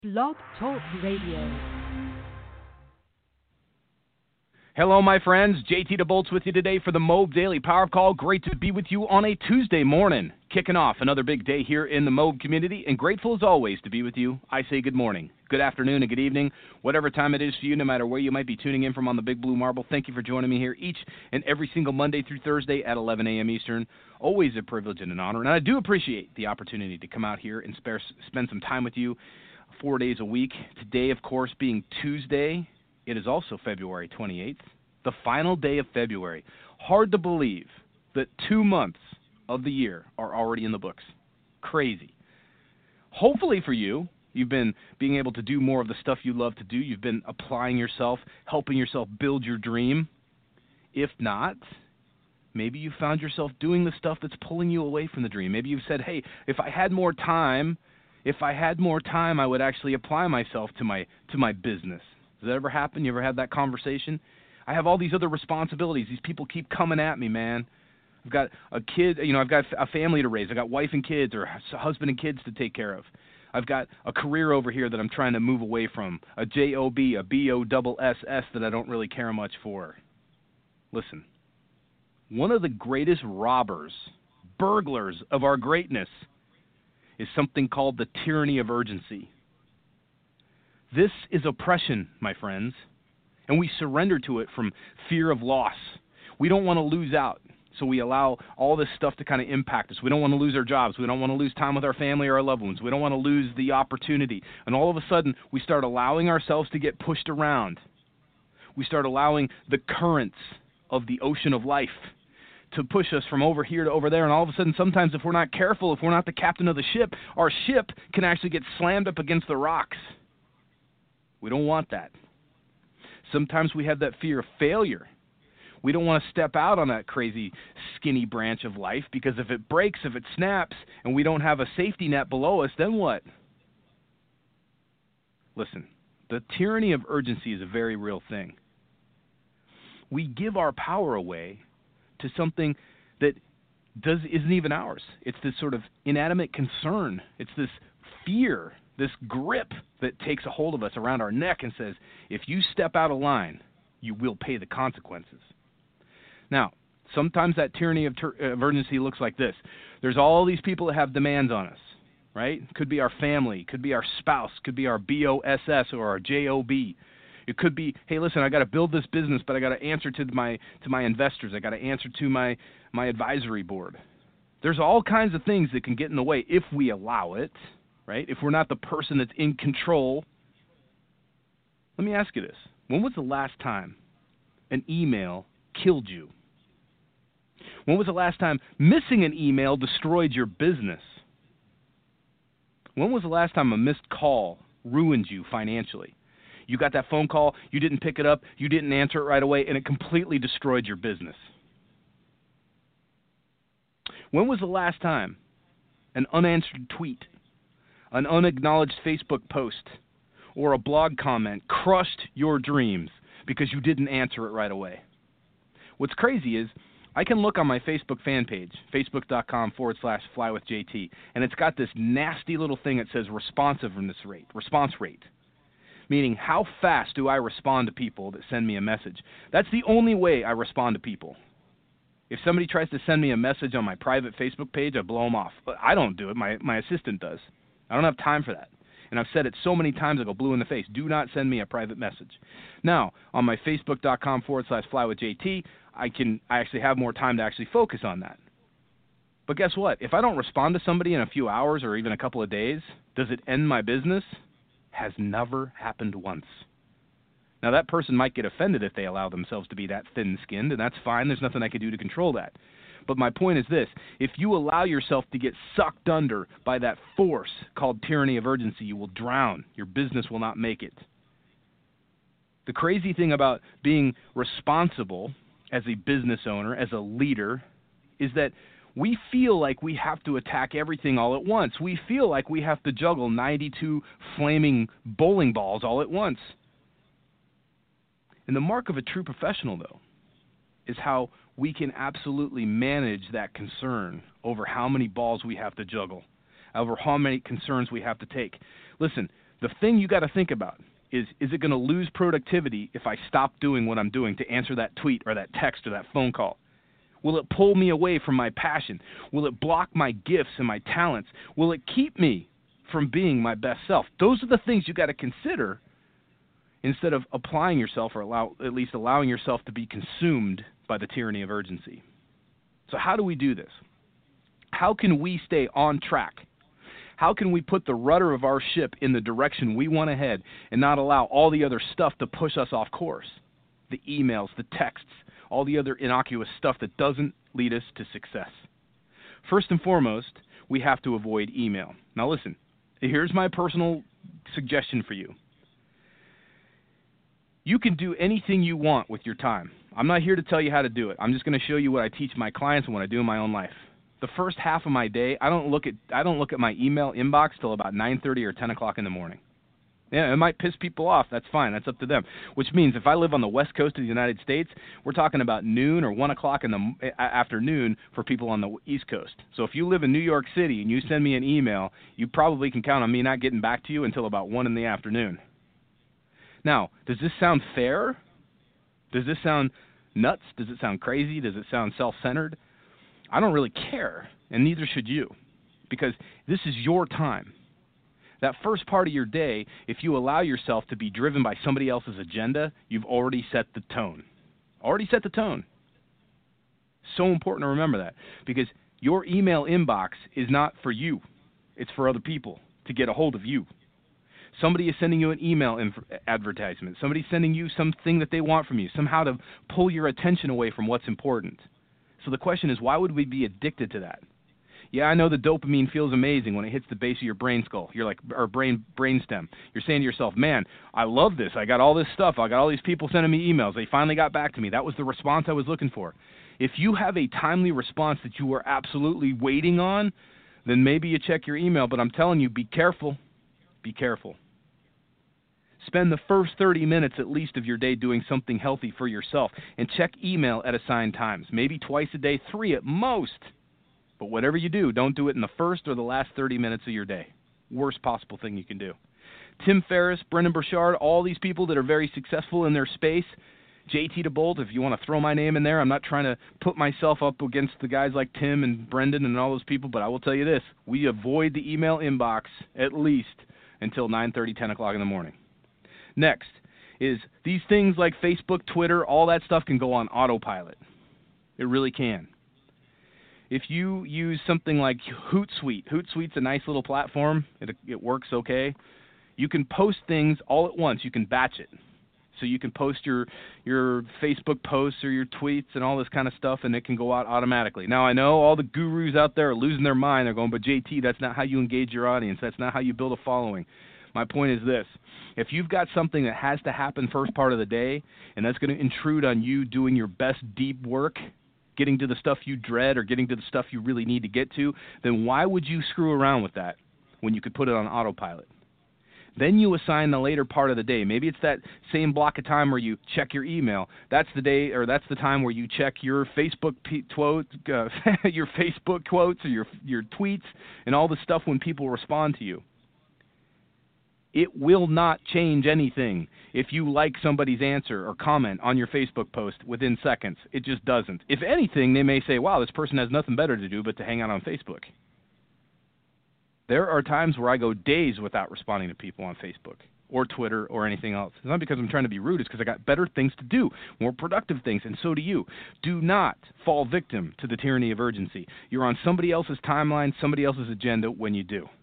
Blog Talk Radio. Hello, my friends. JT DeBolt's with you today for the Mobe Daily Power Call. Great to be with you on a Tuesday morning. Kicking off another big day here in the Mobe community, and grateful as always to be with you. I say good morning, good afternoon, and good evening, whatever time it is for you, no matter where you might be tuning in from on the Big Blue Marble. Thank you for joining me here each and every single Monday through Thursday at 11 a.m. Eastern. Always a privilege and an honor, and I do appreciate the opportunity to come out here and spend some time with you 4 days a week. Today, of course, being Tuesday, it is also February 28th, the final day of February. Hard to believe that 2 months of the year are already in the books. Crazy. Hopefully for you, you've been being able to do more of the stuff you love to do. You've been applying yourself, helping yourself build your dream. If not, maybe you found yourself doing the stuff that's pulling you away from the dream. Maybe you've said, hey, if I had more time, I would actually apply myself to my business. Does that ever happen? You ever had that conversation? I have all these other responsibilities. These people keep coming at me, man. I've got a kid, I've got a family to raise. I've got wife and kids, or husband and kids to take care of. I've got a career over here that I'm trying to move away from, a job, a BOSS that I don't really care much for. Listen, one of the greatest robbers, burglars of our greatness is something called the tyranny of urgency. This is oppression, my friends, and we surrender to it from fear of loss. We don't want to lose out, so we allow all this stuff to kind of impact us. We don't want to lose our jobs. We don't want to lose time with our family or our loved ones. We don't want to lose the opportunity. And all of a sudden, we start allowing ourselves to get pushed around. We start allowing the currents of the ocean of life to push us from over here to over there, and all of a sudden, sometimes if we're not careful, if we're not the captain of the ship, our ship can actually get slammed up against the rocks. We don't want that. Sometimes we have that fear of failure. We don't want to step out on that crazy skinny branch of life, because if it breaks, if it snaps, and we don't have a safety net below us, then what? Listen, the tyranny of urgency is a very real thing. We give our power away to something that isn't even ours. It's this sort of inanimate concern. It's this fear, this grip that takes a hold of us around our neck and says, if you step out of line, you will pay the consequences. Now, sometimes that tyranny of urgency looks like this. There's all these people that have demands on us, right? Could be our family, could be our spouse, could be our BOSS or our JOB. It could be, hey, listen, I got to build this business, but I got to answer to my investors. I got to answer to my advisory board. There's all kinds of things that can get in the way if we allow it, right? If we're not the person that's in control. Let me ask you this. When was the last time an email killed you? When was the last time missing an email destroyed your business? When was the last time a missed call ruined you financially? You got that phone call, you didn't pick it up, you didn't answer it right away, and it completely destroyed your business. When was the last time an unanswered tweet, an unacknowledged Facebook post, or a blog comment crushed your dreams because you didn't answer it right away? What's crazy is I can look on my Facebook fan page, facebook.com/flywithjt, and it's got this nasty little thing that says response rate. Meaning, how fast do I respond to people that send me a message? That's the only way I respond to people. If somebody tries to send me a message on my private Facebook page, I blow them off. But I don't do it. My assistant does. I don't have time for that. And I've said it so many times I go blue in the face. Do not send me a private message. Now, on my facebook.com/flywithjt, I actually have more time to actually focus on that. But guess what? If I don't respond to somebody in a few hours or even a couple of days, does it end my business? Has never happened once. Now, that person might get offended if they allow themselves to be that thin-skinned, and that's fine. There's nothing I can do to control that. But my point is this. If you allow yourself to get sucked under by that force called tyranny of urgency, you will drown. Your business will not make it. The crazy thing about being responsible as a business owner, as a leader, is that we feel like we have to attack everything all at once. We feel like we have to juggle 92 flaming bowling balls all at once. And the mark of a true professional, though, is how we can absolutely manage that concern over how many balls we have to juggle, over how many concerns we have to take. Listen, The thing you got to think about is it going to lose productivity if I stop doing what I'm doing to answer that tweet or that text or that phone call? Will it pull me away from my passion? Will it block my gifts and my talents? Will it keep me from being my best self? Those are the things you got to consider instead of applying yourself or at least allowing yourself to be consumed by the tyranny of urgency. So how do we do this? How can we stay on track? How can we put the rudder of our ship in the direction we want to head and not allow all the other stuff to push us off course? The emails, the texts, all the other innocuous stuff that doesn't lead us to success. First and foremost, we have to avoid email. Now listen, here's my personal suggestion for you. You can do anything you want with your time. I'm not here to tell you how to do it. I'm just going to show you what I teach my clients and what I do in my own life. The first half of my day, I don't look at my email inbox till about 9:30 or 10 o'clock in the morning. Yeah, it might piss people off. That's fine. That's up to them. Which means if I live on the west coast of the United States, we're talking about noon or 1 o'clock in the afternoon for people on the east coast. So if you live in New York City and you send me an email, you probably can count on me not getting back to you until about 1 in the afternoon. Now, does this sound fair? Does this sound nuts? Does it sound crazy? Does it sound self-centered? I don't really care, and neither should you, because this is your time. That first part of your day, if you allow yourself to be driven by somebody else's agenda, you've already set the tone. Already set the tone. So important to remember that, because your email inbox is not for you. It's for other people to get a hold of you. Somebody is sending you an email advertisement. Somebody's sending you something that they want from you, somehow to pull your attention away from what's important. So the question is, why would we be addicted to that? Yeah, I know the dopamine feels amazing when it hits the base of your brain skull, or brain stem. You're saying to yourself, man, I love this. I got all this stuff. I got all these people sending me emails. They finally got back to me. That was the response I was looking for. If you have a timely response that you are absolutely waiting on, then maybe you check your email. But I'm telling you, be careful. Be careful. Spend the first 30 minutes at least of your day doing something healthy for yourself, and check email at assigned times, maybe twice a day, 3 at most. But whatever you do, don't do it in the first or the last 30 minutes of your day. Worst possible thing you can do. Tim Ferriss, Brendan Burchard, all these people that are very successful in their space, JT DeBolt, if you want to throw my name in there, I'm not trying to put myself up against the guys like Tim and Brendan and all those people, but I will tell you this, we avoid the email inbox at least until 9:30, 10 o'clock in the morning. Next is these things like Facebook, Twitter, all that stuff can go on autopilot. It really can. If you use something like Hootsuite, Hootsuite's a nice little platform. It works okay. You can post things all at once. You can batch it. So you can post your Facebook posts or your tweets and all this kind of stuff, and it can go out automatically. Now, I know all the gurus out there are losing their mind. They're going, but JT, that's not how you engage your audience. That's not how you build a following. My point is this. If you've got something that has to happen first part of the day, and that's going to intrude on you doing your best deep work, getting to the stuff you dread or getting to the stuff you really need to get to, then why would you screw around with that when you could put it on autopilot? Then you assign the later part of the day. Maybe it's that same block of time where you check your email. That's the day, or that's the time where you check your Facebook your Facebook quotes or your tweets and all the stuff when people respond to you. It will not change anything if you like somebody's answer or comment on your Facebook post within seconds. It just doesn't. If anything, they may say, wow, this person has nothing better to do but to hang out on Facebook. There are times where I go days without responding to people on Facebook or Twitter or anything else. It's not because I'm trying to be rude. It's because I got better things to do, more productive things, and so do you. Do not fall victim to the tyranny of urgency. You're on somebody else's timeline, somebody else's agenda when you do.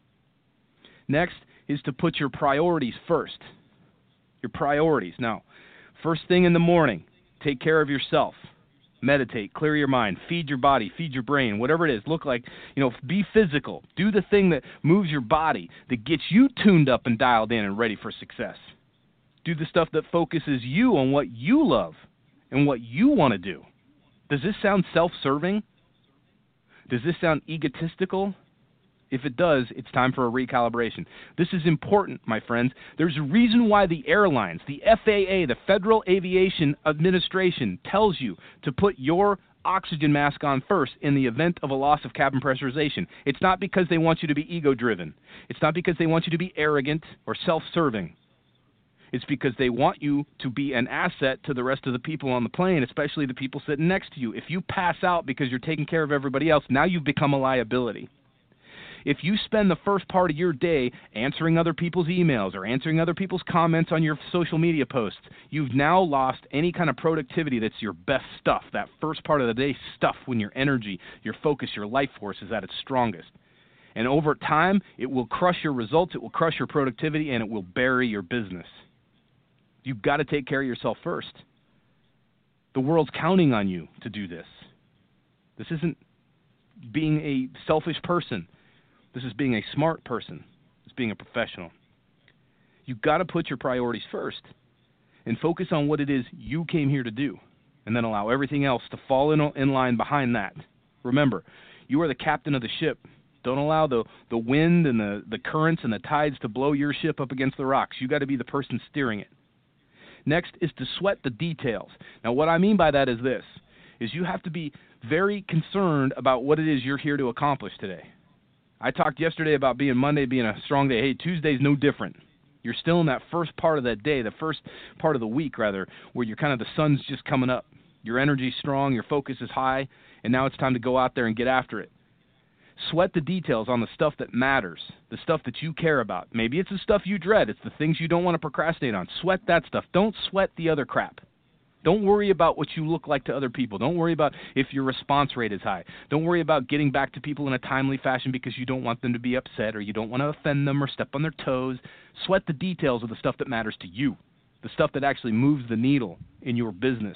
Next is to put your priorities first. Your priorities. Now, first thing in the morning, take care of yourself. Meditate, clear your mind, feed your body, feed your brain, whatever it is. Look like, be physical. Do the thing that moves your body, that gets you tuned up and dialed in and ready for success. Do the stuff that focuses you on what you love and what you want to do. Does this sound self-serving? Does this sound egotistical? If it does, it's time for a recalibration. This is important, my friends. There's a reason why the airlines, the FAA, the Federal Aviation Administration, tells you to put your oxygen mask on first in the event of a loss of cabin pressurization. It's not because they want you to be ego-driven. It's not because they want you to be arrogant or self-serving. It's because they want you to be an asset to the rest of the people on the plane, especially the people sitting next to you. If you pass out because you're taking care of everybody else, now you've become a liability. If you spend the first part of your day answering other people's emails or answering other people's comments on your social media posts, you've now lost any kind of productivity that's your best stuff, that first part of the day stuff when your energy, your focus, your life force is at its strongest. And over time, it will crush your results, it will crush your productivity, and it will bury your business. You've got to take care of yourself first. The world's counting on you to do this. This isn't being a selfish person. This is being a smart person. It's being a professional. You've got to put your priorities first and focus on what it is you came here to do, and then allow everything else to fall in line behind that. Remember, you are the captain of the ship. Don't allow the wind and the currents and the tides to blow your ship up against the rocks. You've got to be the person steering it. Next is to sweat the details. Now, what I mean by that is this, is you have to be very concerned about what it is you're here to accomplish today. I talked yesterday about Monday being a strong day. Hey, Tuesday's no different. You're still in that first part of that day, the first part of the week, rather, where you're kind of the sun's just coming up. Your energy's strong, your focus is high, and now it's time to go out there and get after it. Sweat the details on the stuff that matters, the stuff that you care about. Maybe it's the stuff you dread. It's the things you don't want to procrastinate on. Sweat that stuff. Don't sweat the other crap. Don't worry about what you look like to other people. Don't worry about if your response rate is high. Don't worry about getting back to people in a timely fashion because you don't want them to be upset or you don't want to offend them or step on their toes. Sweat the details of the stuff that matters to you, the stuff that actually moves the needle in your business.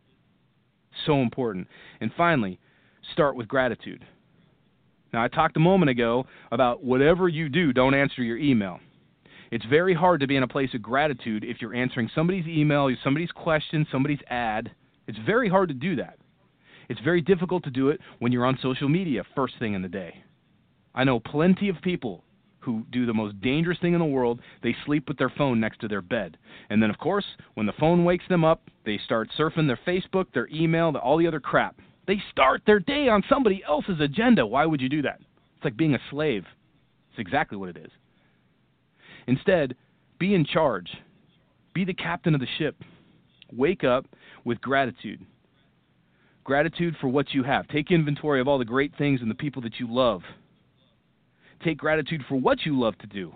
So important. And finally, start with gratitude. Now, I talked a moment ago about whatever you do, don't answer your email. It's very hard to be in a place of gratitude if you're answering somebody's email, somebody's question, somebody's ad. It's very hard to do that. It's very difficult to do it when you're on social media first thing in the day. I know plenty of people who do the most dangerous thing in the world. They sleep with their phone next to their bed. And then, of course, when the phone wakes them up, they start surfing their Facebook, their email, all the other crap. They start their day on somebody else's agenda. Why would you do that? It's like being a slave. It's exactly what it is. Instead, be in charge. Be the captain of the ship. Wake up with gratitude. Gratitude for what you have. Take inventory of all the great things and the people that you love. Take gratitude for what you love to do.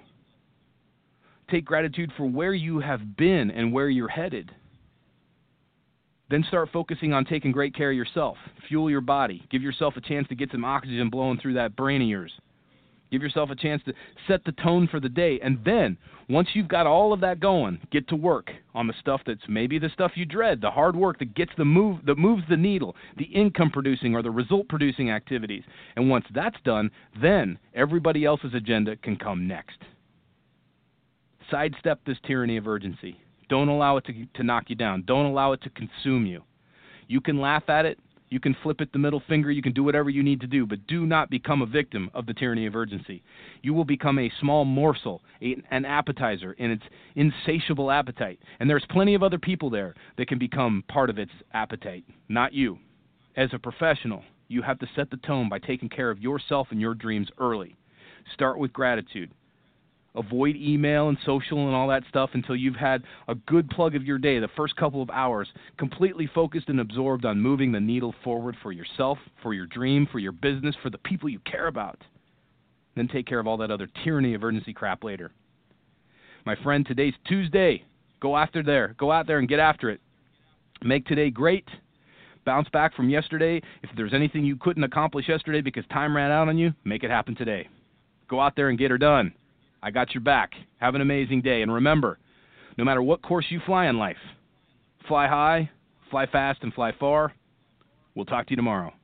Take gratitude for where you have been and where you're headed. Then start focusing on taking great care of yourself. Fuel your body. Give yourself a chance to get some oxygen blowing through that brain of yours. Give yourself a chance to set the tone for the day. And then, once you've got all of that going, get to work on the stuff that's maybe the stuff you dread, the hard work that moves the needle, the income-producing or the result-producing activities. And once that's done, then everybody else's agenda can come next. Sidestep this tyranny of urgency. Don't allow it to knock you down. Don't allow it to consume you. You can laugh at it. You can flip it the middle finger. You can do whatever you need to do, but do not become a victim of the tyranny of urgency. You will become a small morsel, an appetizer in its insatiable appetite. And there's plenty of other people there that can become part of its appetite, not you. As a professional, you have to set the tone by taking care of yourself and your dreams early. Start with gratitude. Avoid email and social and all that stuff until you've had a good plug of your day, the first couple of hours, completely focused and absorbed on moving the needle forward for yourself, for your dream, for your business, for the people you care about. Then take care of all that other tyranny of urgency crap later. My friend, today's Tuesday. Go out there and get after it. Make today great. Bounce back from yesterday. If there's anything you couldn't accomplish yesterday because time ran out on you, make it happen today. Go out there and get her done. I got your back. Have an amazing day. And remember, no matter what course you fly in life, fly high, fly fast, and fly far. We'll talk to you tomorrow.